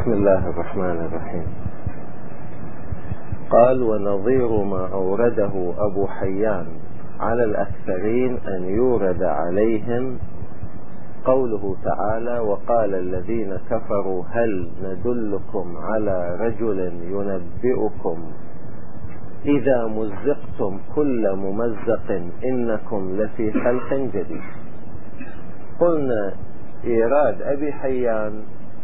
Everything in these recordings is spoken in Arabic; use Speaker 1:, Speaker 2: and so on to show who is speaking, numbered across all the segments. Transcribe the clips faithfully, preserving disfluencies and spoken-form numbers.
Speaker 1: بسم الله الرحمن الرحيم. قال: ونظير ما أورده أبو حيان على الأكثرين أن يورد عليهم قوله تعالى: وقال الذين كفروا هل ندلكم على رجل ينبئكم إذا مزقتم كل ممزق إنكم لفي خلق جديد. قلنا إيراد أبي حيان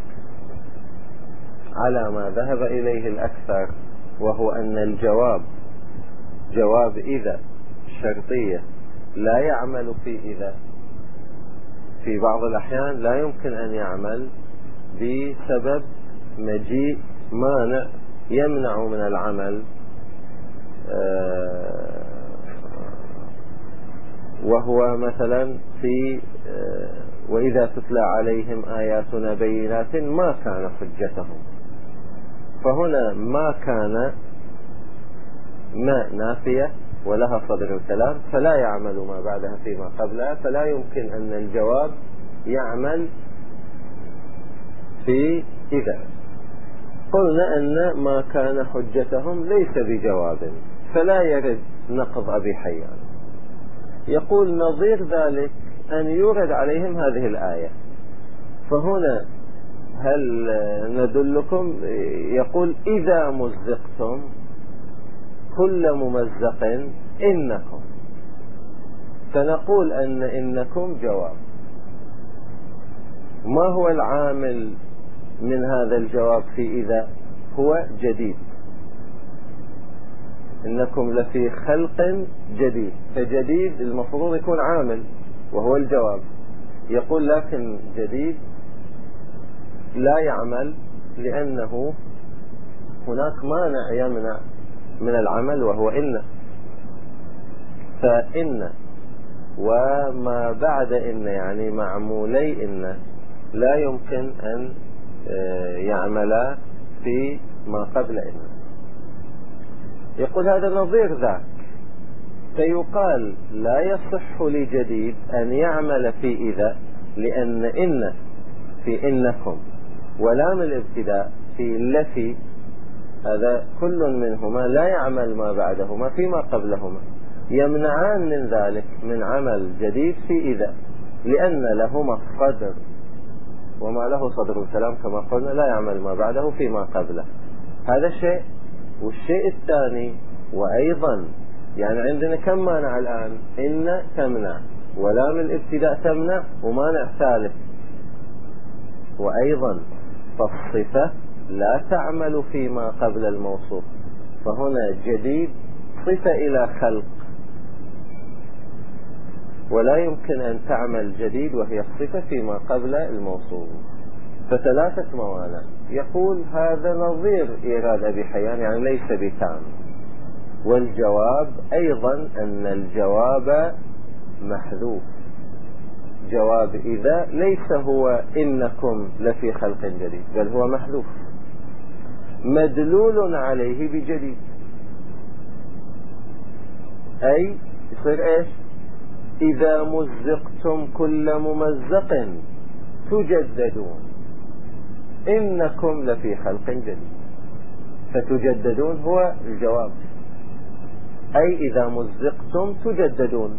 Speaker 1: على ما ذهب إليه الأكثر، وهو أن الجواب جواب إذا شرطية لا يعمل في إذا، في بعض الأحيان لا يمكن أن يعمل بسبب مجيء مانع يمنع من العمل، وهو مثلا في وإذا تتلى عليهم آياتنا بينات ما كان حجتهم، فهنا ما كان ما نافية ولها صدر الكلام فلا يعمل ما بعدها فيما قبلها، فلا يمكن أن الجواب يعمل في إذا. قلنا أن ما كان حجتهم ليس بجواب، فلا يرد نقض أبي حيان. يقول نظير ذلك أن يورد عليهم هذه الآية، فهنا هل ندلكم، يقول إذا مزقتم كل ممزق إنكم، فنقول أن إنكم جواب. ما هو العامل من هذا الجواب في إذا؟ هو جديد، إنكم لفي خلق جديد، فجديد المفروض يكون عامل وهو الجواب. يقول لكن جديد لا يعمل لأنه هناك مانع يمنع من العمل وهو إن، فإن وما بعد إن يعني معمولي إن لا يمكن أن يعملا في ما قبل إن. يقول هذا نظير ذاك، فيقال لا يصح لجديد أن يعمل في إذا، لأن إن في إنكم ولام الابتداء في لفي، هذا كل منهما لا يعمل ما بعدهما فيما قبلهما، يمنعان من ذلك من عمل جديد في إذا، لأن لهما الصدر، وما له صدر الكلام كما قلنا لا يعمل ما بعده فيما قبله. هذا شيء. والشيء الثاني، وأيضا يعني عندنا كم مانع الآن؟ إن تمنع ولام الابتداء تمنع ومانع ثالث، وأيضا فالصفة لا تعمل فيما قبل الموصوف، فهنا جديد صفة إلى خلق، ولا يمكن أن تعمل جديد وهي الصفة فيما قبل الموصوف، فثلاثة موانع. يقول هذا نظير إيراد أبي حيان، يعني ليس بتام. والجواب أيضا أن الجواب محذوف، جواب إذا ليس هو إنكم لفي خلق جديد، بل هو محذوف مدلول عليه بجديد، أي يصير إيش؟ إذا مزقتم كل ممزق تجددون إنكم لفي خلق جديد، فتجددون هو الجواب، أي إذا مزقتم تجددون،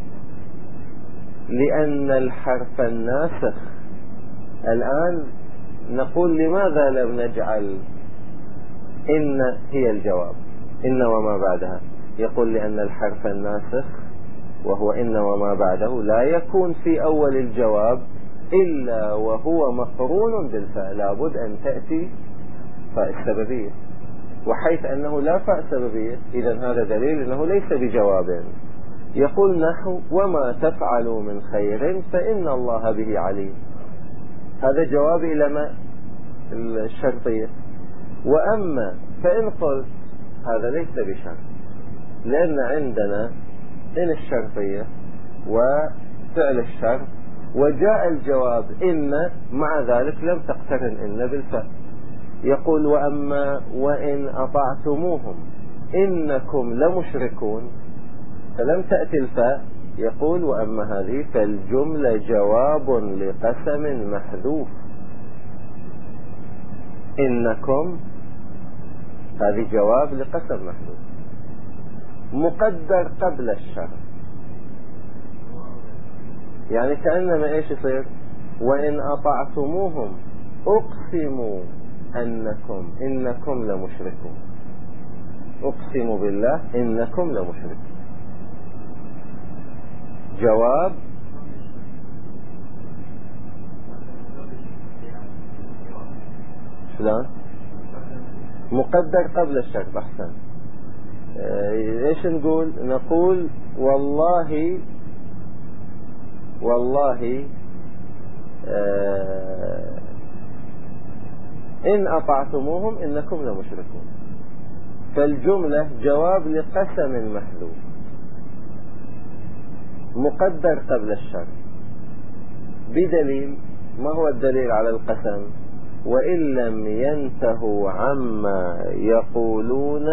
Speaker 1: لأن الحرف الناسخ. الآن نقول لماذا لم نجعل إن هي الجواب، إن وما بعدها؟ يقول لأن الحرف الناسخ وهو إن وما بعده لا يكون في أول الجواب إلا وهو مقرون بالفاء، لابد أن تأتي فاء السببية، وحيث أنه لا فاء سببية إذن هذا دليل أنه ليس بجواب. يقول نحو وما تفعلوا من خير فإن الله به عليم، هذا جواب إلى ما الشرطية. وأما فإن قلت هذا ليس بشرط، لأن عندنا إن الشرطية وفعل الشرط، وجاء الجواب إن، مع ذلك لم تقترن إن بالفاء. يقول وأما وإن أطعتموهم إنكم لمشركون، فلم تأتي الفاء. يقول وأما هذه فالجملة جواب لقسم محذوف، إنكم هذه جواب لقسم محذوف مقدر قبل الشرط. يعني كأنما إيش يصير؟ وإن أطعتموهم أقسموا أنكم إنكم لمشركون. أقسم بالله إنكم لمشركون. جواب شلون؟ مقدر قبل الشرط. أحسن. ايش نقول؟ نقول والله والله آه إن أطعتموهم إنكم لمشركون. فالجملة جواب لقسم محذوف مقدر قبل الشرط بدليل. ما هو الدليل على القسم؟ وإن لم ينتهوا عما يقولون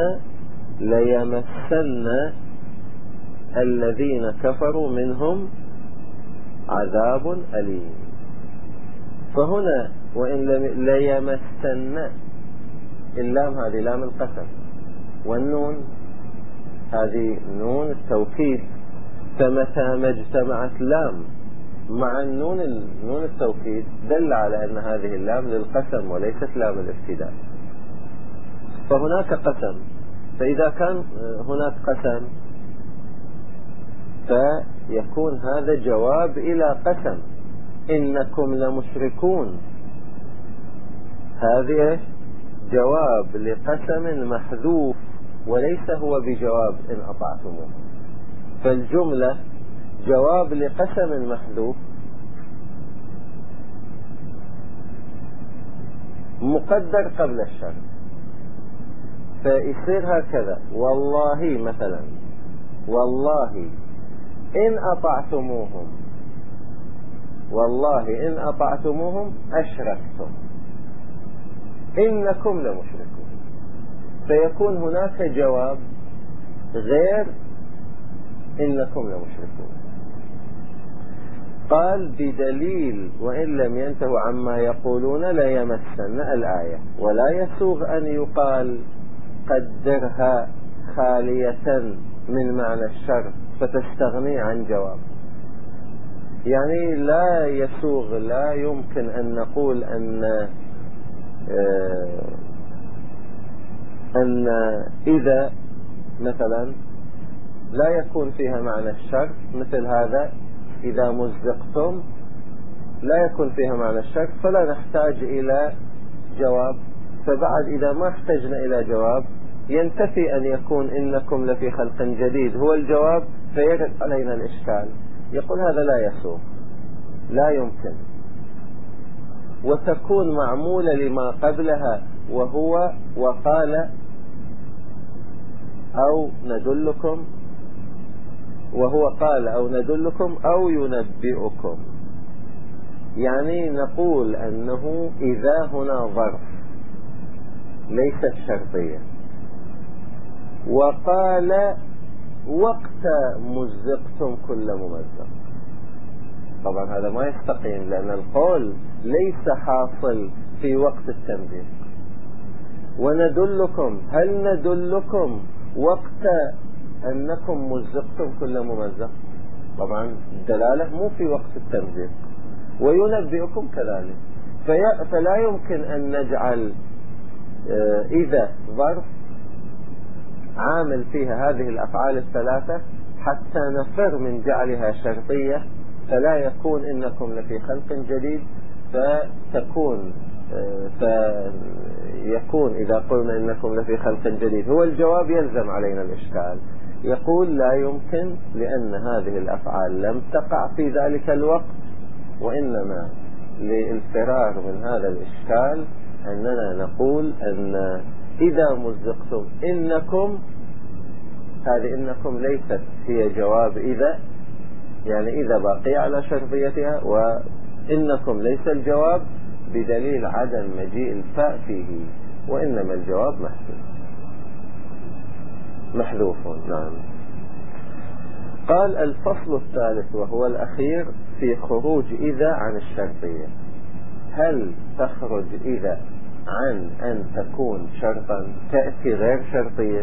Speaker 1: ليمسن الذين كفروا منهم عذاب أليم. فهنا وإن لم ليمسن، اللام هذه لام القسم، والنون هذه نون التوكيد. فمتى ما اجتمعت لام مع النون نون التوكيد دل على أن هذه اللام للقسم وليست لام الافتداء. فهناك قسم. فإذا كان هناك قسم فيكون هذا جواب إلى قسم إنكم لمشركون. هذه جواب لقسم محذوف وليس هو بجواب إن أطعتموه. فالجملة جواب لقسم محذوف مقدر قبل الشرط. فيصير هكذا: والله مثلا، والله إن أطعتموهم، والله إن أطعتموهم أشركتم إنكم لمشركون. فيكون هناك جواب غير إنكم لمشركون. قال بدليل وإن لم ينتهوا عما يقولون ليمسن الآية. ولا يسوغ أن يقال قدرها خالية من معنى الشرط فتستغني عن جواب. يعني لا يسوغ، لا يمكن أن نقول أن أن إذا مثلا لا يكون فيها معنى الشرط، مثل هذا إذا مزقتم لا يكون فيها معنى الشرط فلا نحتاج إلى جواب. فبعد إذا ما احتجنا إلى جواب ينتفي أن يكون إنكم لفي خلق جديد هو الجواب فيرد علينا الإشكال. يقول هذا لا يسوغ، لا يمكن. وتكون معمولة لما قبلها وهو وقال أو ندلكم، وهو قال أو ندلكم أو ينبئكم. يعني نقول أنه إذا هنا ظرف ليست شرطية. وقال وقت مزقتم كل ممزق. طبعا هذا ما يستقيم لأن القول ليس حاصل في وقت التمزيق. وندلكم، هل ندلكم وقت أنكم مزقتم كل ممزق؟ طبعا الدلالة مو في وقت التمزيق. وينبئكم كذلك. فلا يمكن أن نجعل إذا ظرف عامل فيها هذه الأفعال الثلاثة حتى نفر من جعلها شرطية، فلا يكون إنكم لفي خلق جديد، فتكون فيكون إذا قلنا إنكم لفي خلق جديد هو الجواب يلزم علينا الإشكال. يقول لا يمكن لأن هذه الأفعال لم تقع في ذلك الوقت، وإنما للفرار من هذا الإشكال أننا نقول أن إذا مزقتم إنكم، هذه إنكم ليست هي جواب إذا، يعني إذا باقي على شرطيتها، وإنكم ليس الجواب بدليل عدم مجيء الفاء فيه، وإنما الجواب محذوف محذوف. نعم. قال الفصل الثالث وهو الأخير في خروج إذا عن الشرطية. هل تخرج إذا عن أن تكون شرطا تأتي غير شرطية.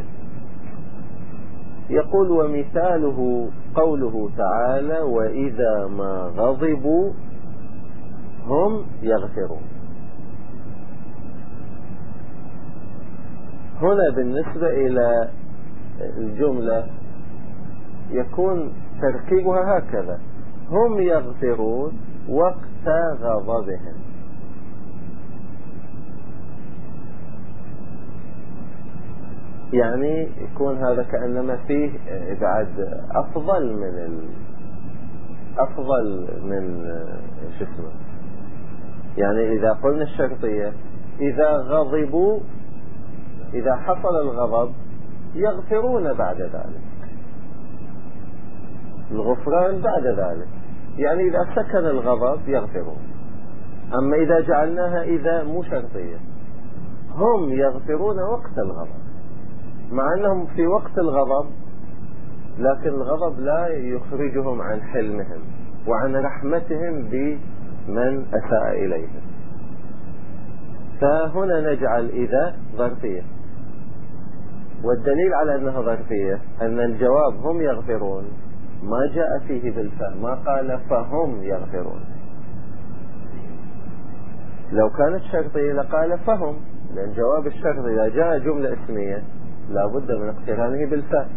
Speaker 1: يقول ومثاله قوله تعالى وإذا ما غضبوا هم يغفرون. هنا بالنسبة إلى الجملة يكون تركيبها هكذا: هم يغفرون وقت غضبهم. يعني يكون هذا كأنما فيه بعد أفضل من ال... أفضل من شو اسمه. يعني إذا قلنا الشرطية إذا غضبوا، إذا حصل الغضب يغفرون بعد ذلك، الغفران بعد ذلك، يعني إذا سكن الغضب يغفرون. أما إذا جعلناها إذا مو شرطية، هم يغفرون وقت الغضب، مع أنهم في وقت الغضب، لكن الغضب لا يخرجهم عن حلمهم وعن رحمتهم بمن أساء إليهم. فهنا نجعل إذا ظرفية، والدليل على أنها ظرفية أن الجواب هم يغفرون ما جاء فيه بالفاء، ما قال فهم يغفرون. لو كانت شرطية لقال فهم، لأن جواب الشرط إذا جاء جملة اسمية لا بد من اقترانه بالفاء.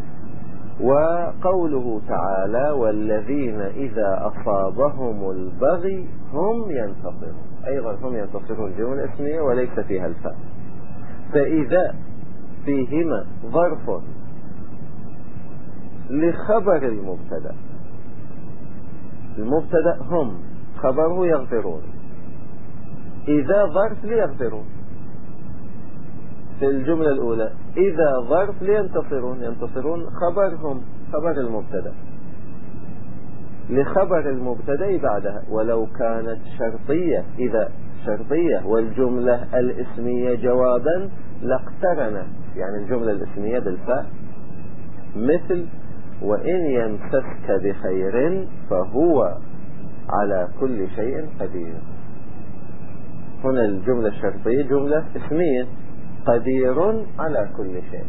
Speaker 1: وقوله تعالى والذين إذا أصابهم البغي هم ينتصرون، أيضا هم ينتصرون جملة اسمية وليس فيها الفاء. فإذا فيهما ظرف لخبر المبتدا، المبتدا هم، خبره يغفرون، إذا ظرف ليغفرون. في الجملة الأولى إذا ظرف لينتصرون، ينتصرون خبرهم، خبر المبتدا، لخبر المبتدا بعدها. ولو كانت شرطية، إذا شرطية والجملة الاسمية جوابا لاقترن يعني الجملة الاسمية بالفاء، مثل وإن يمسسك بخير فهو على كل شيء قدير. هنا الجملة الشرطية جملة اسمية، قدير على كل شيء.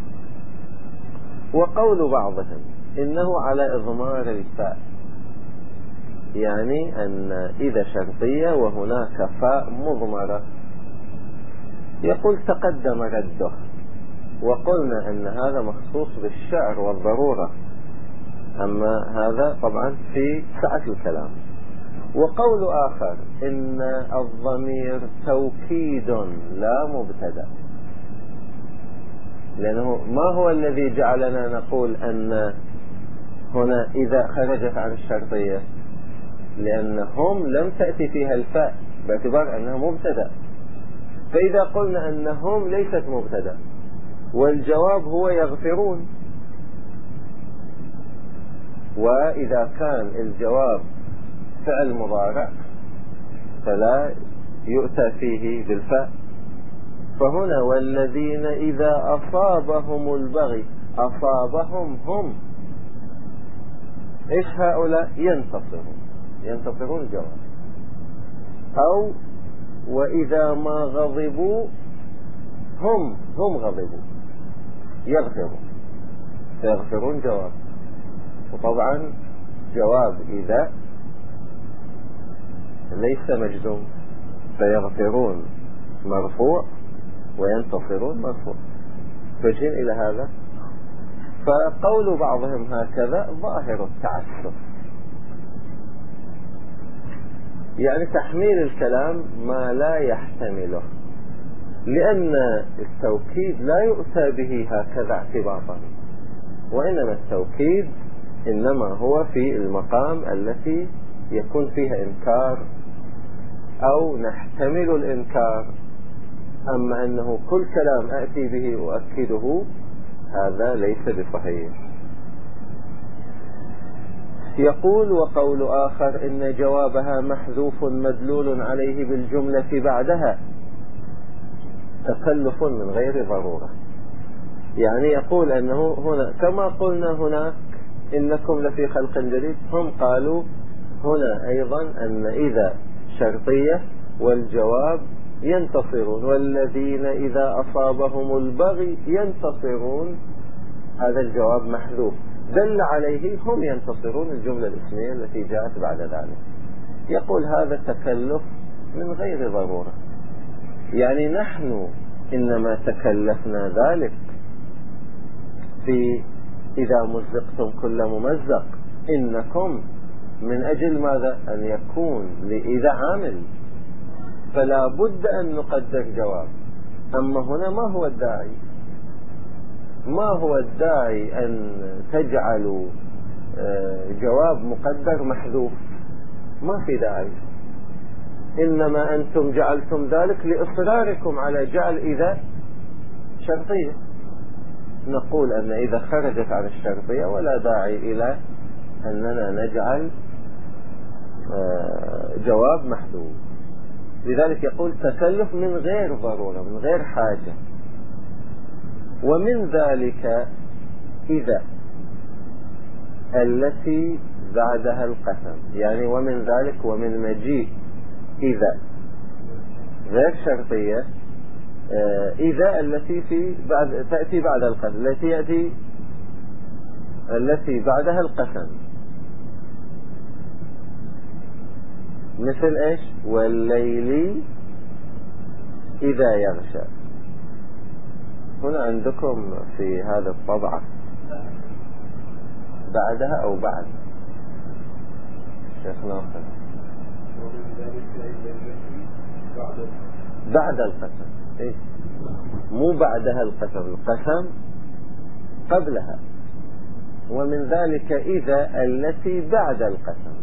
Speaker 1: وقول بعضهم إنه على إضمار الفاء، يعني أن إذا شرطية وهناك فاء مضمرة. يقول تقدم رده، وقلنا أن هذا مخصوص بالشعر والضرورة، أما هذا طبعا في سعة الكلام. وقول آخر إن الضمير توكيد لا مبتدأ، لأنه ما هو الذي جعلنا نقول أن هنا إذا خرجت عن الشرطية؟ لأنهم لم تأتي فيها الفاء باعتبار أنها مبتدأ. فإذا قلنا أنهم ليست مبتدأ والجواب هو يغفرون، وإذا كان الجواب فعل مضارع فلا يؤتى فيه بالفاء. فهنا والذين إذا أصابهم البغي، أصابهم هم، إيش هؤلاء؟ ينتصرون، ينتصرون الجواب. أو وإذا ما غضبوا هم، هم غضبوا يغفرون، فيغفرون جواب. وطبعا جواب إذا ليس مجزوم، فيغفرون مرفوع وينتصرون مرفوع. فجين إلى هذا. فقول بعضهم هكذا ظاهر التعسف، يعني تحميل الكلام ما لا يحتمله، لأن التوكيد لا يؤتى به هكذا اعتباطا، وإنما التوكيد إنما هو في المقام التي يكون فيها إنكار أو نحتمل الإنكار. أما أنه كل كلام أأتي به أؤكده هذا ليس بصحيح. يقول وقول آخر إن جوابها محذوف مدلول عليه بالجملة بعدها تكلف من غير ضرورة. يعني يقول أنه هنا كما قلنا هناك إنكم لفي خلق جديد، هم قالوا هنا أيضا أن إذا شرطية والجواب ينتصرون، والذين إذا أصابهم البغي ينتصرون. هذا الجواب محذوف، دل عليه هم ينتصرون الجملة الاسمية التي جاءت بعد ذلك. يقول هذا تكلف من غير ضرورة، يعني نحن إنما تكلفنا ذلك في إذا مزقتم كل ممزق، إنكم من أجل ماذا؟ أن يكون لإذا عامل، فلا بد أن نقدر جواب. أما هنا ما هو الداعي؟ ما هو الداعي أن تجعلوا جواب مقدر محذوف؟ ما في داعي، إنما أنتم جعلتم ذلك لإصراركم على جعل إذا شرطية. نقول أن إذا خرجت عن الشرطية ولا داعي إلى أننا نجعل جواب محذوف. لذلك يقول تكلف من غير ضرورة، من غير حاجة. ومن ذلك إذا التي بعدها القسم، يعني ومن ذلك ومن مجيء إذا غير شرطية، إذا التي في بعد تأتي بعد القسم، التي يأتي التي بعدها القسم، مثل إيش؟ والليل إذا يغشى. هنا عندكم في هذا الطبعة بعدها أو بعد شيخ ناصر بعد القسم، إيه؟ مو بعدها القسم، القسم قبلها. ومن ذلك إذا التي بعد القسم،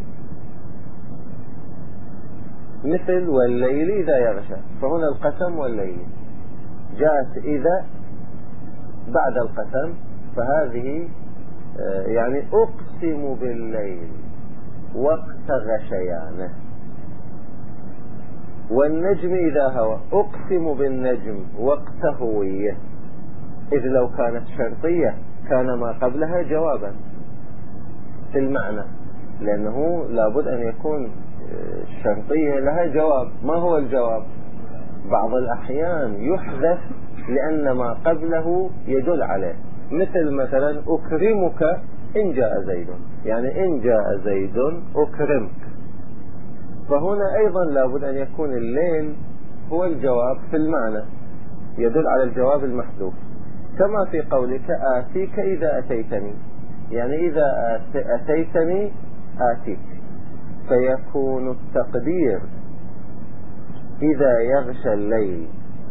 Speaker 1: مثل والليل إذا يغشى. فهنا القسم والليل جاءت إذا بعد القسم، فهذه يعني أقسم بالليل وقت غشيانه، والنجم إذا هوى أقسم بالنجم وقت هوية. إذ لو كانت شرطية كان ما قبلها جوابا في المعنى، لأنه لابد أن يكون الشرطية لها جواب. ما هو الجواب؟ بعض الأحيان يحذف لأن ما قبله يدل عليه، مثل مثلا أكرمك إن جاء زيد، يعني إن جاء زيد أكرمك. فهنا أيضا لابد أن يكون الليل هو الجواب في المعنى، يدل على الجواب المحذوف، كما في قولك آتيك إذا أتيتني، يعني إذا أتيتني آتيك. فيكون التقدير إذا يغشى الليل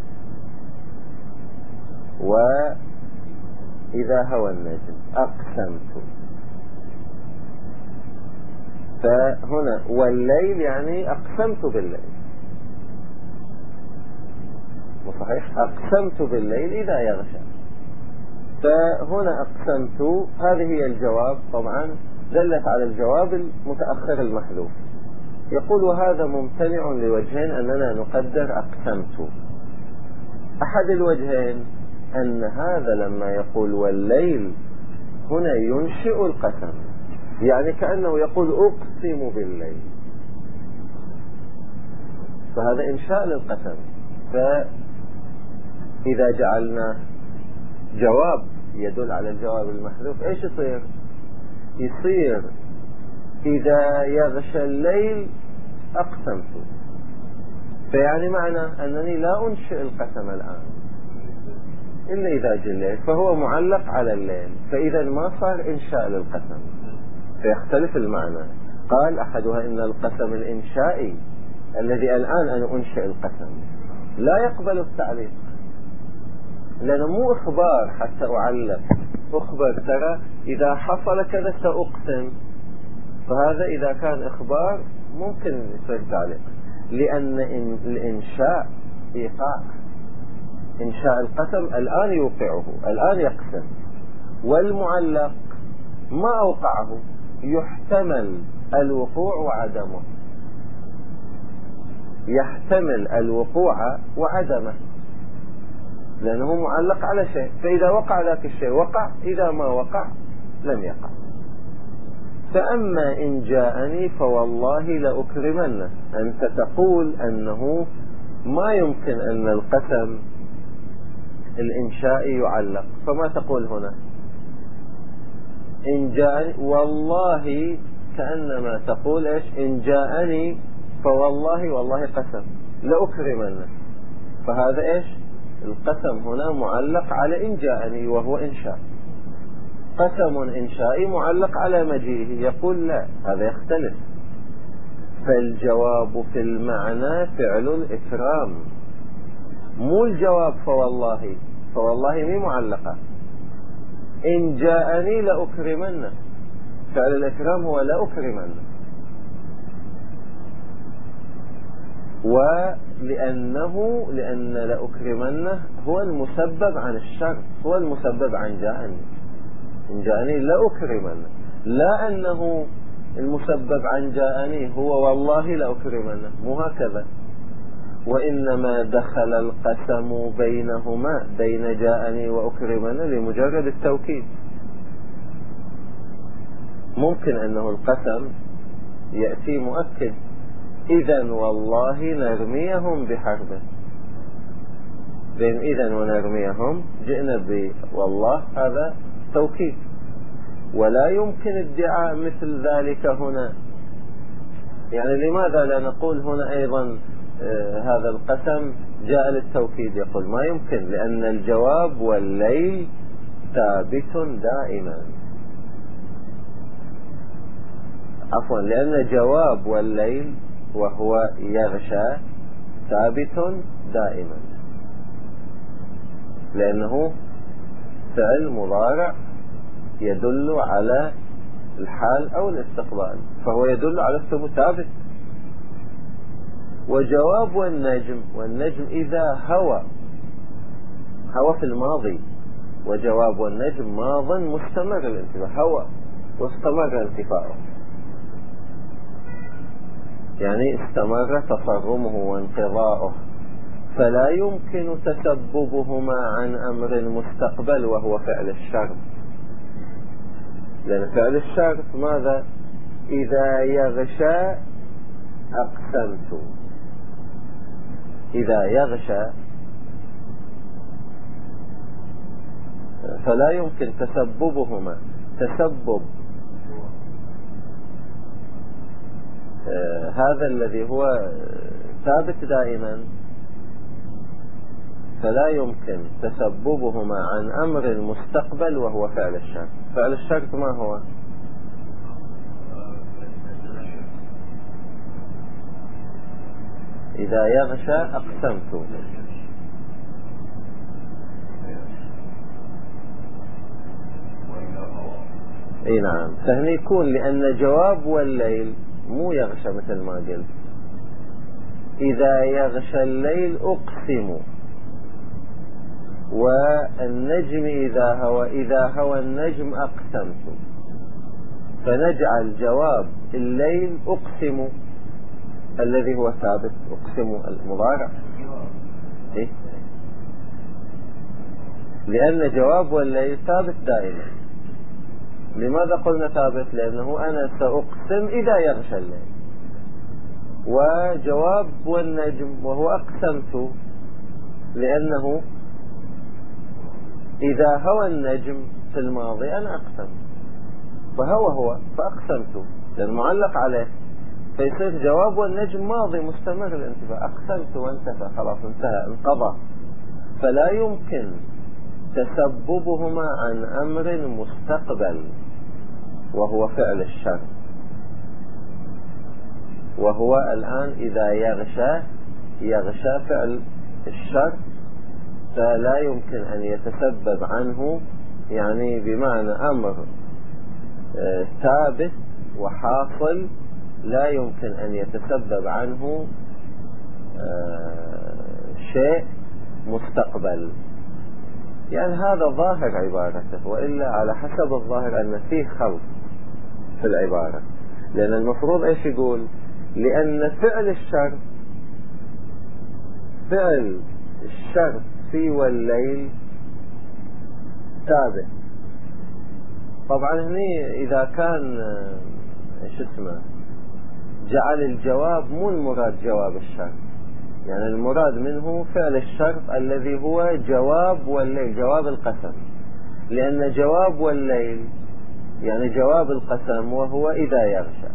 Speaker 1: وإذا هوى النجم أقسمت. فهنا والليل يعني أقسمت بالليل، صحيح؟ أقسمت بالليل إذا يغشى. فهنا أقسمت هذه هي الجواب، طبعا دلت على الجواب المتأخر المحذوف. يقول وهذا ممتنع لوجهين أننا نقدر أقسمت. أحد الوجهين أن هذا لما يقول والليل هنا ينشئ القسم، يعني كأنه يقول أقسم بالليل، فهذا إنشاء للقسم. فإذا جعلنا جواب يدل على الجواب المحذوف إيش يصير؟ يصير إذا يغشى الليل أقسمت، فيعني معنى أنني لا أنشئ القسم الآن إلا إذا جاء الليل، فهو معلق على الليل، فإذا ما صار إنشاء للقسم، فيختلف المعنى. قال أحدها إن القسم الإنشائي الذي الآن أنا أنشئ القسم لا يقبل التعليق، لأنه مو إخبار حتى أعلق، أخبر ترى إذا حصل كذا سأقسم، فهذا إذا كان إخبار ممكن يصير تعليق، لأن الإنشاء إيقاع، إنشاء القسم الآن يوقعه، الآن يقسم، والمعلق ما أوقعه يحتمل الوقوع وعدمه، يحتمل الوقوع وعدمه، لأنه معلق على شيء، فإذا وقع ذاك الشيء وقع، إذا ما وقع لم يقع. فأما إن جاءني فوالله لأكرمنه، أنت تقول أنه ما يمكن أن القسم الإنشائي يعلق. فما تقول هنا؟ إن جاءني والله، كأنما تقول إيش؟ إن جاءني فوالله والله قسم لأكرمنه. فهذا إيش؟ القسم هنا معلق على إن جاءني وهو إنشاء. قسم إنشائي معلق على مجيئه. يقول لا، هذا يختلف. فالجواب في المعنى فعل الإكرام، مو الجواب فوالله. فوالله مي معلقة. إن جاءني لأكرمنه، فعل الإكرام هو لأكرمنه. ولأنه لأن لأكرمنه هو المسبب عن الشر، هو المسبب عن جاءني. إن جاءني لأكرمنه، لا أنه المسبب عن جاءني هو والله لأكرمنه، مو هكذا. وإنما دخل القسم بينهما، بين جاءني وأكرمنه، لمجرد التوكيد. ممكن أنه القسم يأتي مؤكد، إذن والله نرميهم بحربه. بين إذن ونرميهم جئنا بالله، هذا توكيد. ولا يمكن ادعاء مثل ذلك هنا. يعني لماذا لا نقول هنا أيضا آه هذا القسم جاء للتوكيد؟ يقول ما يمكن، لأن الجواب والليل ثابت دائما. عفوا، لأن جواب والليل وهو يغشى ثابت دائما، لأنه فعل مضارع يدل على الحال أو الاستقبال، فهو يدل على الثبوت ثابت. وجواب والنجم، والنجم إذا هوى، هوى في الماضي، وجواب والنجم ماض مستمر الانتفاع، هوى واستمر انتفاعه، يعني استمر تصرمه وانقضاؤه. فلا يمكن تسببهما عن أمر المستقبل وهو فعل الشرط، لأن فعل الشرط ماذا؟ إذا يغشى أقسمت. إذا يغشى، فلا يمكن تسببهما. تسبب آه هذا الذي هو ثابت دائما، فلا يمكن تسببهما عن أمر المستقبل وهو فعل الشرط. فعل الشرط ما هو؟ إذا يغشى أقسمت. اي نعم، فهنا يكون لأن جواب والليل مو يغشى مثل ما قلت. إذا يغشى الليل أقسم، والنجم إذا هوى، إذا هوى النجم أقسمت. فنجعل جواب الليل أقسم الذي هو ثابت، أقسم المضارع. إيه؟ لأن جواب والليل ثابت دائما. لماذا قلنا ثابت؟ لأنه أنا سأقسم إذا يغشى الليل. وجواب والنجم وهو أقسمت، لأنه إذا هوى النجم في الماضي أنا أقسم، فهو هو فأقسمت، لأن معلق عليه، فيصير جواب والنجم ماضي مستمر الانتفاع. أقسمت وانتفى، خلاص انتهى انقضى. فلا يمكن تسببهما عن أمر مستقبل وهو فعل الشر، وهو الآن إذا يغشى، يغشى فعل الشر، فلا يمكن أن يتسبب عنه، يعني بمعنى أمر آه ثابت وحاصل، لا يمكن أن يتسبب عنه آه شيء مستقبل. يعني هذا ظاهر عبارته، وإلا على حسب الظاهر أن فيه خلط في العبارة. لأن المفروض إيش يقول؟ لأن فعل الشر، فعل الشر في والليل ثابت. طبعا هني إذا كان ايش اسمه جعل الجواب مو المراد جواب الشر، يعني المراد منه فعل الشرط الذي هو جواب والليل، جواب القسم، لأن جواب والليل يعني جواب القسم وهو إذا يغشى.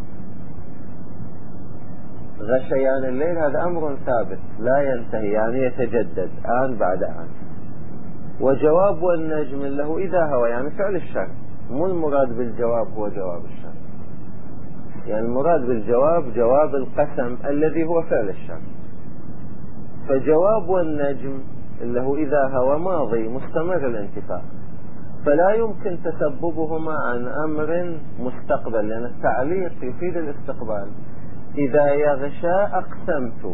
Speaker 1: غشيان الليل هذا أمر ثابت لا ينتهي، يعني يتجدد آن بعد آن. وجواب والنجم له إذا هوى، يعني فعل الشرط، مو المراد بالجواب هو جواب الشرط، يعني المراد بالجواب جواب القسم الذي هو فعل الشرط. فجواب والنجم له إذا هوى ماضي مستمر الانتفاع، فلا يمكن تسببهما عن أمر مستقبل، لأن التعليق يفيد الاستقبال. إذا يغشى أقسمت،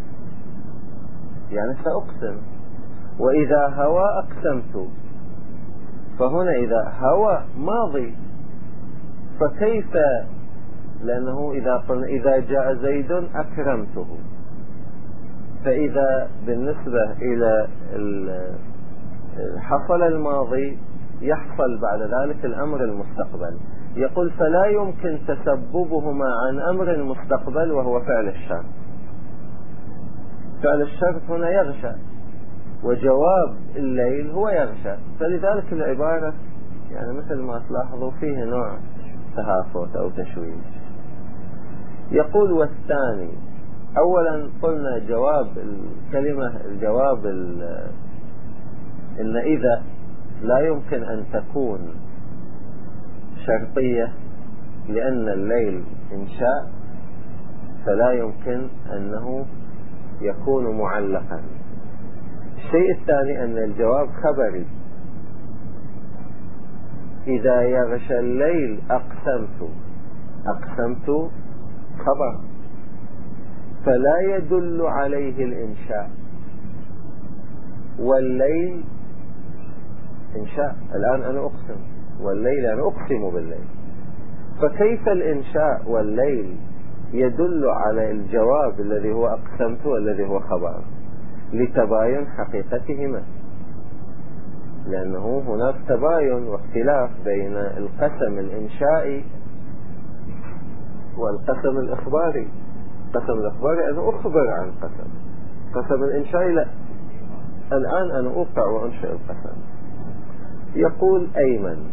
Speaker 1: يعني سأقسم، وإذا هوى أقسمت، فهنا إذا هوى ماضي، فكيف؟ لأنه إذا قلنا إذا جاء زيد أكرمته، فإذا بالنسبة إلى حصل الماضي يحصل بعد ذلك الأمر المستقبل. يقول فلا يمكن تسببهما عن أمر مستقبل وهو فعل الشرط. فعل الشرط هنا يغشى، وجواب الليل هو يغشى، فلذلك العبارة يعني مثل ما تلاحظوا فيه نوع تهافت أو تشويش. يقول والثاني، أولا قلنا جواب الكلمة، الجواب إن إذا لا يمكن أن تكون شرطية لأن الليل إنشاء، فلا يمكن أنه يكون معلقا. الشيء الثاني أن الجواب خبري، إذا يغشى الليل أقسمت، أقسمت خبر، فلا يدل عليه الإنشاء، والليل إنشاء، الآن أنا أقسم، والليل أنا أقسم بالليل، فكيف الإنشاء والليل يدل على الجواب الذي هو أقسمت والذي هو خبر؟ لتباين حقيقتهما، لأنه هناك تباين واختلاف بين القسم الإنشائي والقسم الإخباري. القسم الإخباري أنا أخبر عن قسم، قسم الإنشائي لا، الآن أنا أوقع وأنشئ القسم. يقول أيمن،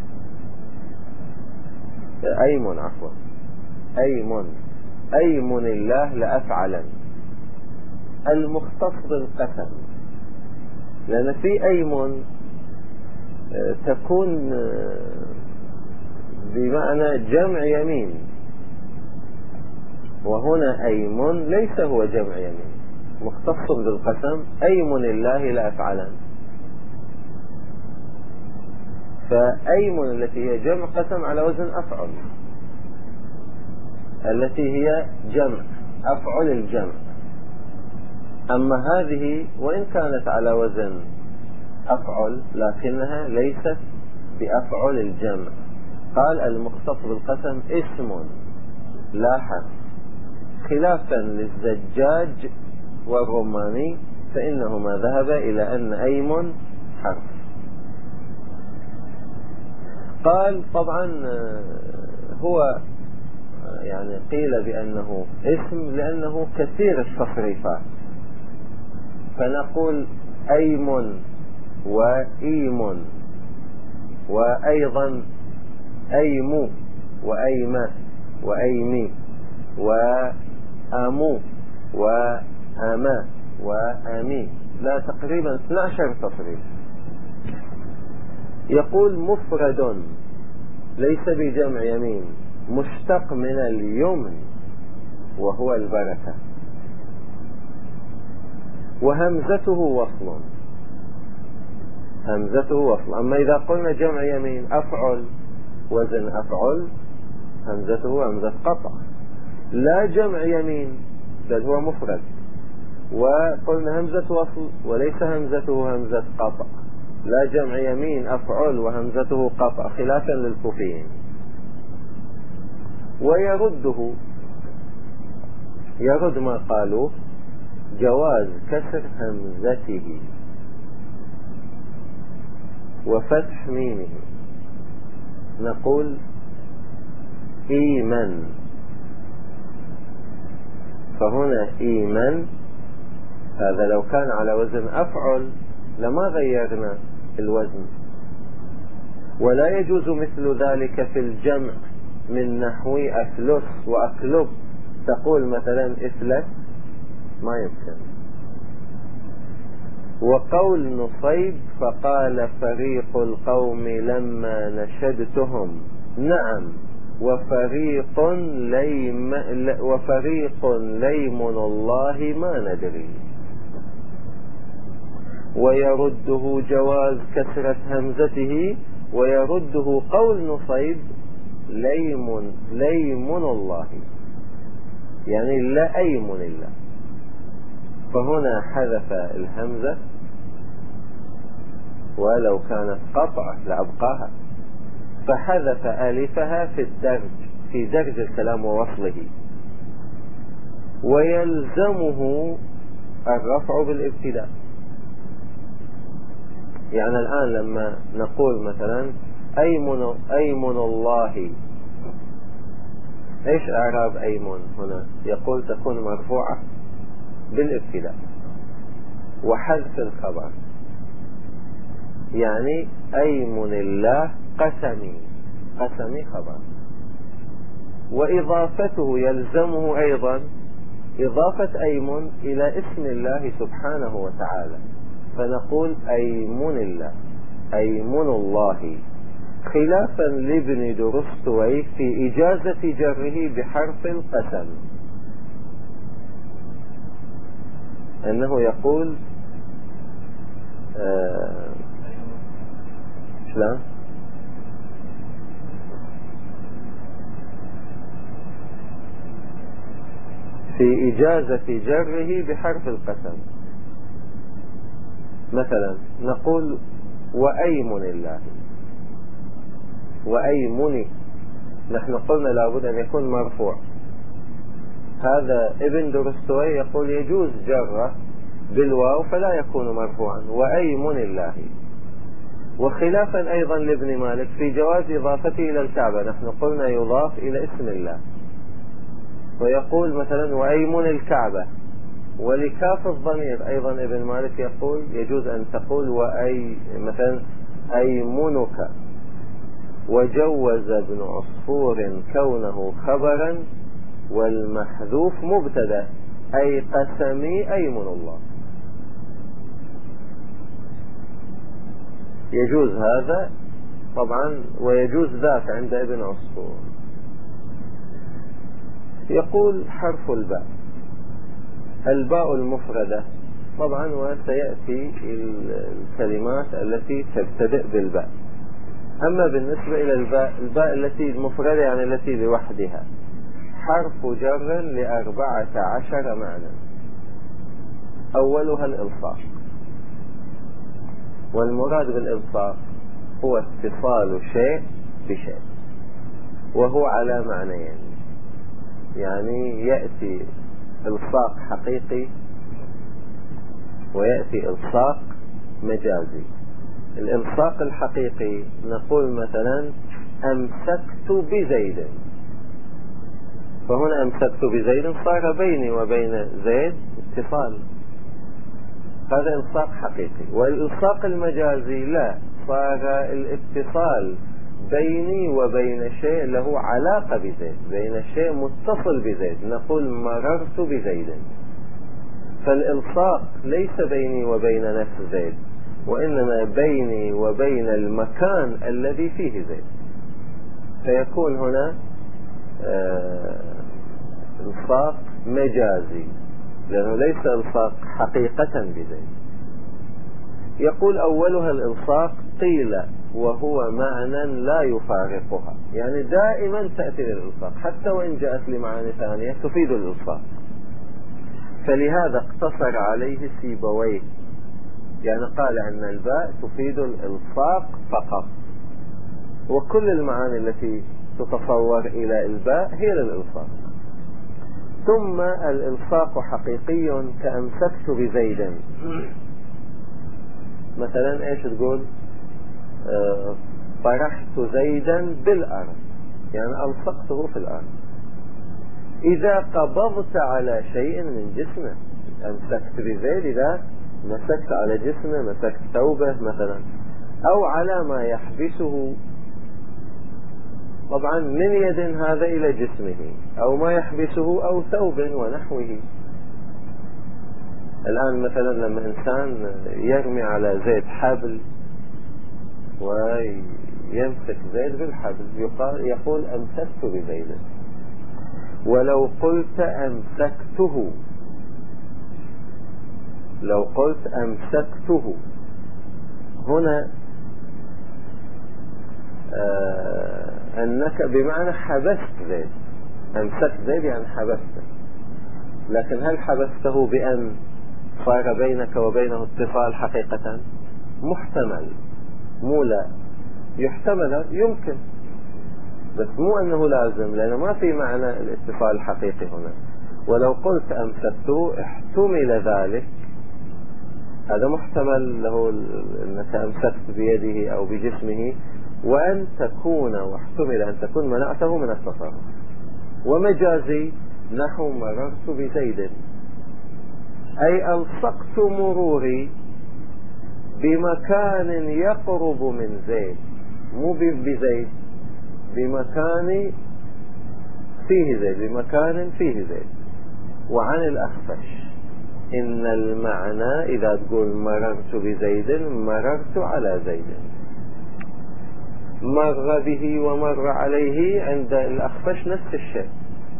Speaker 1: أيمن عفوا أيمن أيمن الله لأفعلا، المختص بالقسم، لأن في أيمن تكون بمعنى جمع يمين، وهنا أيمن ليس هو جمع يمين، مختص بالقسم، أيمن الله لأفعلا. فأيمن التي هي جمع قسم على وزن أفعل، التي هي جمع أفعل الجمع. أما هذه وإن كانت على وزن أفعل لكنها ليست بأفعل الجمع. قال المختص بالقسم اسم لا حرف، خلافا للزجاج والرماني فإنهما ذهب إلى أن أيمن حرف. قال طبعا هو يعني قيل بأنه اسم لأنه كثير التصريفات، فنقول أيمن وإيمن، وأيضا أيمو وأيمة وأيمي وآمو وآما وآمي، لا تقريبا اثني عشر تصريف. يقول مفرد ليس بجمع يمين، مشتق من اليمن وهو البركة، وهمزته وصل، همزته وصل. أما إذا قلنا جمع يمين أفعل وزن أفعل، همزته همزة قطع، لا جمع يمين بل هو مفرد، وقلنا همزة وصل وليس همزته همزة قطع، لا جمع يمين أفعل وهمزته قطع، خلافا للكوفيين. ويرده، يرد ما قالوا جواز كسر همزته وفتح ميمه. نقول إيمن، فهنا إيمن هذا لو كان على وزن أفعل لما غيرنا الوزن. ولا يجوز مثل ذلك في الجمع من نحو أثلث وأكلب، تقول مثلا إثلث، ما يمكن. وقول نصيب فقال فريق القوم لما نشدتهم نعم وفريق ليم وفريق ليمن الله ما ندري. ويرده جواز كسرة همزته، ويرده قول نصيب ليمن ليمن الله، يعني لا أيمن الله. فهنا حذف الهمزة، ولو كانت قطعة لأبقاها، فحذف ألفها في الدرج، في درج الكلام ووصله، ويلزمه الرفع بالابتداء. يعني الآن لما نقول مثلا أيمن أيمن الله، إيش إعراب أيمن هنا؟ يقول تكون مرفوعة بالابتداء وحذف الخبر، يعني أيمن الله قسمي، قسمي خبر. وإضافته يلزمه أيضا إضافة أيمن إلى اسم الله سبحانه وتعالى، فنقول أيمن الله، أيمن الله، خلافا لابن درستوي في إجازة جره بحرف القسم، أنه يقول آه شلون في إجازة جره بحرف القسم. مثلا نقول وأيمن الله، وأيمني، نحن قلنا لابد أن يكون مرفوع. هذا ابن درستوي يقول يجوز جره بالواو فلا يكون مرفوعا، وأيمن الله. وخلافا أيضا لابن مالك في جواز إضافته إلى الكعبة، نحن قلنا يضاف إلى اسم الله، ويقول مثلا وأيمن الكعبة. ولكاف الضمير أيضا ابن مالك يقول يجوز أن تقول وأي مثلا أيمنك. وجوز ابن عصفور كونه خبرا والمحذوف مبتدا، أي قسمي أيمن الله. يجوز هذا طبعا، ويجوز ذاك عند ابن عصفور. يقول حرف الباء، الباء المفردة طبعا، وسيأتي الكلمات التي تبتدئ بالباء. أما بالنسبة إلى الباء، الباء التي المفردة يعني التي لوحدها، حرف جر لأربعة عشر معنى. أولها الإلصاق، والمراد بالإلصاق هو اتصال شيء بشيء، وهو على معنيين، يعني يأتي إلصاق حقيقي ويأتي إلصاق مجازي. الإلصاق الحقيقي نقول مثلا أمسكت بزيد، فهنا أمسكت بزيد صار بيني وبين زيد اتصال، هذا إلصاق حقيقي. والإلصاق المجازي لا، صار الاتصال بيني وبين شيء له علاقة بزيد، بين شيء متصل بزيد، نقول مررت بزيد. فالإلصاق ليس بيني وبين نفس زيد، وإنما بيني وبين المكان الذي فيه زيد، فيكون هنا إلصاق مجازي، لأنه ليس إلصاق حقيقة بزيد. يقول أولها الإلصاق، قيل وهو معنى لا يفارقها، يعني دائما تأتي للإلصاق حتى وإن جاءت لمعاني ثانية تفيد الإلصاق. فلهذا اقتصر عليه سيبويه، يعني قال أن الباء تفيد الإلصاق فقط، وكل المعاني التي تتصور إلى الباء هي للإلصاق. ثم الإلصاق حقيقي كأمسكت بزيد، مثلا ايش تقول؟ اه طرحت زيدا بالأرض، يعني ألصقته في الأرض. إذا قبضت على شيء من جسمه أمسكت بزيد إذا مسكت على جسمه، مسكت ثوبه مثلا، أو على ما يحبسه طبعا من يد هذا إلى جسمه، أو ما يحبسه أو ثوب ونحوه. الآن مثلا لما إنسان يرمي على زيد حبل ويمسك زيد بالحبل يقال يقول أمسكت بزيد. ولو قلت أمسكته، لو قلت أمسكته هنا آه أنك بمعنى حبست زيد، أمسكت زيد يعني حبسته، لكن هل حبسته بأن صار بينك وبينه اتصال حقيقة؟ محتمل، مو لا، يحتمل يمكن، بس مو أنه لازم، لأنه ما في معنى الاتصال الحقيقي هنا. ولو قلت أمسكته احتمل ذلك، هذا محتمل له أنك أمسكت بيده أو بجسمه، وأن تكون واحتمل أن تكون منعته من التصرف. ومجازي نحو مررت بزيد، أي ألصقت مروري بمكان يقرب من زيد، مو بزيد، بمكان فيه زيد، بمكان فيه زيد. وعن الأخفش إن المعنى إذا تقول مررت بزيد مررت على زيد، مر به ومر عليه عند الأخفش نفس الشيء،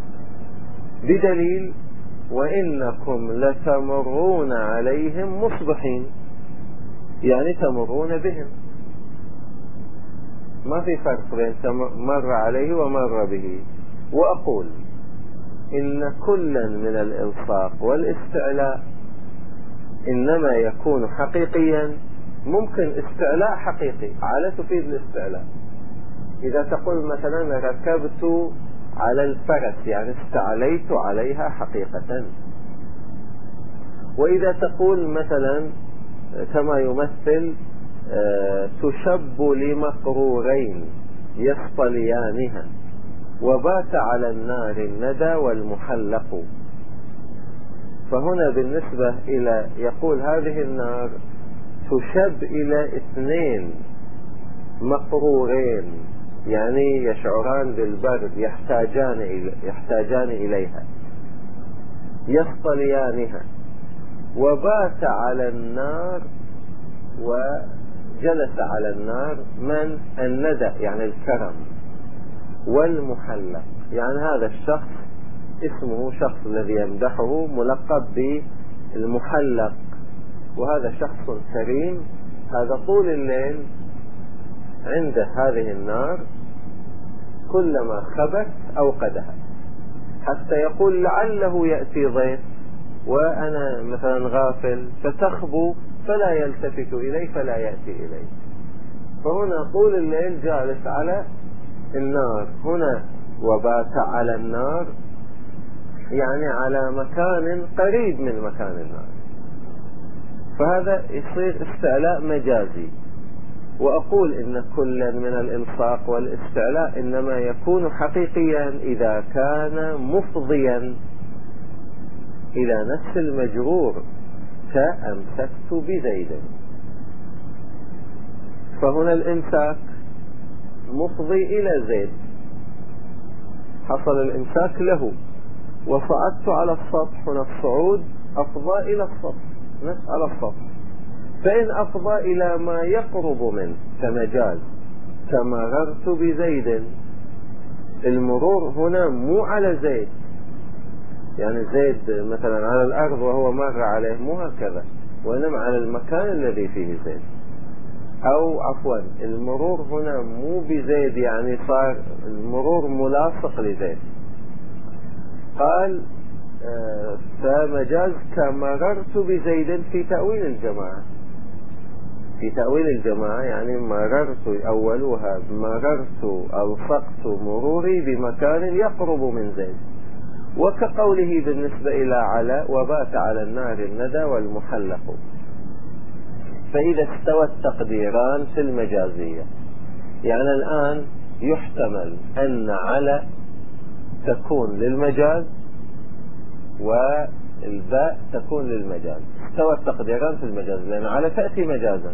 Speaker 1: بدليل وإنكم لتمرون عليهم مصبحين، يعني تمرون بهم، ما في فرق بين مر عليه ومر به. وأقول إن كلا من الإلصاق والاستعلاء إنما يكون حقيقيا. ممكن استعلاء حقيقي، على تفيد الاستعلاء. إذا تقول مثلا ركبت على الفرس يعني استعليت عليها حقيقة. وإذا تقول مثلا كما يمثل تشب لمقرورين يصطليانها وبات على النار الندى والمحلق، فهنا بالنسبة إلى يقول هذه النار تشب إلى اثنين مقرورين، يعني يشعران بالبرد، يحتاجان يحتاجان إليها، يصطليانها، وبات على النار وجلس على النار من الندى يعني الكرم، والمحلق يعني هذا الشخص اسمه شخص الذي يمدحه ملقب بالمحلق، وهذا شخص كريم. هذا طول الليل عند هذه النار كلما خبت أوقدها، حتى يقول لعله يأتي ضيف وأنا مثلا غافل فتخبو فلا يلتفت إلي فلا يأتي إلي. فهنا طول الليل جالس على النار، هنا وبات على النار يعني على مكان قريب من مكان النار، فهذا يصير استعلاء مجازي. وأقول إن كلا من الإلصاق والاستعلاء إنما يكون حقيقيا إذا كان مفضيا إلى نفس المجرور كأمسكت بزيد. فهنا الإمساك مفضي إلى زيد، حصل الإمساك له، وصعدت على السطح، هنا الصعود أفضى إلى السطح، نفس على السطح. فإن أفضى إلى ما يقرب منه كمجاز كمررت بزيد، المرور هنا مو على زيد، يعني زيد مثلا على الأرض وهو مر عليه، مو هكذا، وإنما على المكان الذي فيه زيد. أو عفوا المرور هنا مو بزيد، يعني صار المرور ملاصق لزيد. قال آه فمجاز كمررت بزيد في تأويل الجماعة، في تأويل الجماعة يعني مررت أولها مررت ألصقت مروري بمكان يقرب من زيد. وكقوله بالنسبة إلى على وبات على النار الندى والمحلق. فإذا استوى التقديران في المجازية، يعني الآن يحتمل أن على تكون للمجاز الباء تكون للمجاز، استوى التقديران في المجاز، لأن على تأتي مجازا.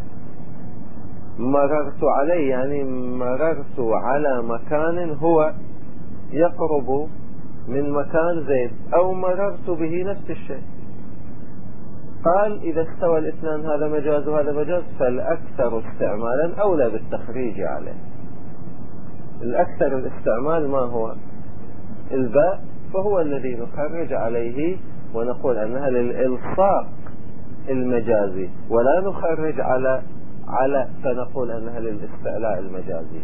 Speaker 1: مررت عليه يعني مررت على مكان هو يقرب من مكان زيد، أو مررت به نفس الشيء. قال إذا استوى الاثنان هذا مجاز وهذا مجاز، فالأكثر استعمالا أولى بالتخريج عليه. الأكثر الاستعمال ما هو؟ الباء، فهو الذي نخرج عليه ونقول أنها للإلصاق المجازي، ولا نخرج على على فنقول أنها للاستعلاء المجازي.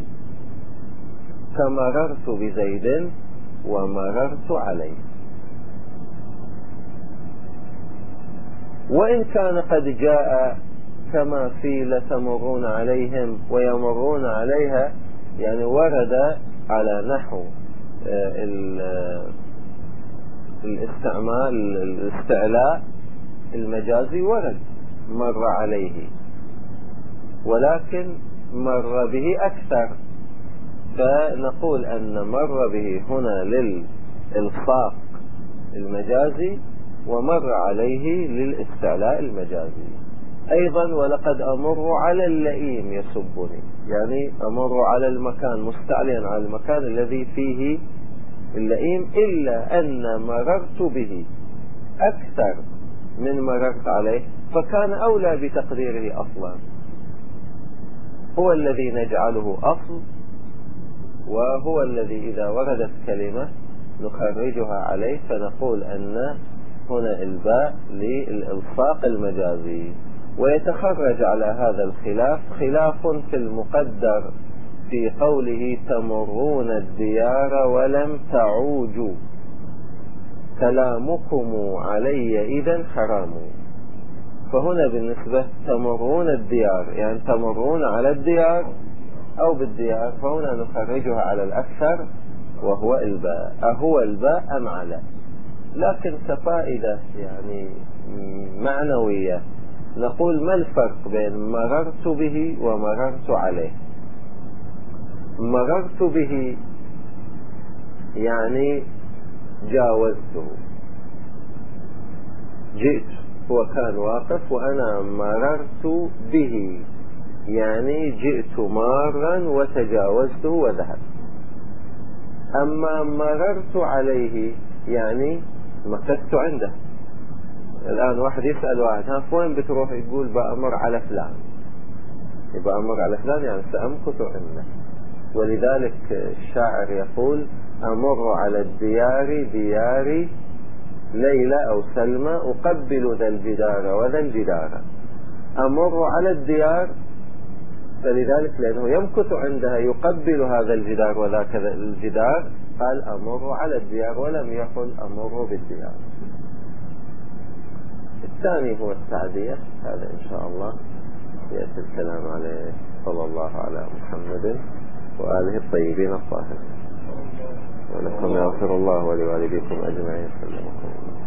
Speaker 1: كمررت بزيد ومررت عليه. وإن كان قد جاء كما في لتمرون عليهم ويمرون عليها، يعني ورد على نحو الاستعمال الاستعلاء المجازي، ورد مر عليه، ولكن مر به أكثر، فنقول أن مر به هنا للإلصاق المجازي، ومر عليه للاستعلاء المجازي. أيضا ولقد أمر على اللئيم يسبني، يعني أمر على المكان مستعليا على المكان الذي فيه اللئيم، إلا أن مررت به أكثر من مررت عليه، فكان أولى بتقديره أصلا، هو الذي نجعله أصل، وهو الذي إذا وردت كلمة نخرجها عليه، فنقول أن هنا الباء للإلصاق المجازي. ويتخرج على هذا الخلاف خلاف في المقدر في قوله تمرون الديار ولم تعوجوا، كلامكم علي إذا حرام. فهنا بالنسبة تمرون الديار يعني تمرون على الديار أو بالديار، فهنا نخرجها على الأكثر وهو الباء، أهو الباء أم على. لكن كفائدة يعني معنوية نقول ما الفرق بين مررت به ومررت عليه؟ مررت به يعني جاوزته، جئت هو كان واقف وأنا مررت به، يعني جئت مارا وتجاوزته وذهبت. أما مررت عليه يعني مكثت عنده. الآن واحد يسأل واحد ها وين بتروح؟ يقول بأمر على فلان، يبقى أمر على فلان يعني سأمكث عنده. ولذلك الشاعر يقول أمر على الديار ديار ليلى أو سلمى، أقبل ذا الجدار وذا الجدار. أمر على الديار فلذلك لأنه يمكث عندها يقبل هذا الجدار وذاك الجدار، قال أمر على الديار ولم يقل أمر بالديار. الثاني هو التعدية، هذا إن شاء الله يأتي الكلام عليه. صلى الله على محمد وآله الطيبين الطاهرين. ولكم يغفر الله ولوالديكم أجمعين.